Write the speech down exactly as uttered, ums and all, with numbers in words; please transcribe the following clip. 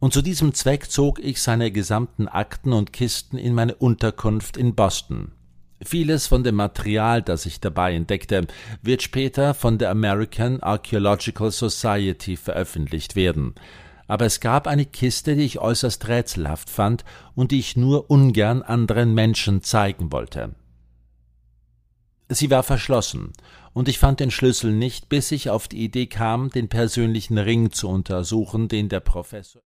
und zu diesem Zweck zog ich seine gesamten Akten und Kisten in meine Unterkunft in Boston. Vieles von dem Material, das ich dabei entdeckte, wird später von der American Archaeological Society veröffentlicht werden. Aber es gab eine Kiste, die ich äußerst rätselhaft fand und die ich nur ungern anderen Menschen zeigen wollte. Sie war verschlossen, und ich fand den Schlüssel nicht, bis ich auf die Idee kam, den persönlichen Ring zu untersuchen, den der Professor